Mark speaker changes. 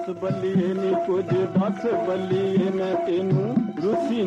Speaker 1: ਬੱਲੀਏ ਨੀ ਕੁਝ ਦੱਸ ਬੱਲੀਏ, ਮੈਂ ਤੈਨੂੰ ਰੁੱਸੀ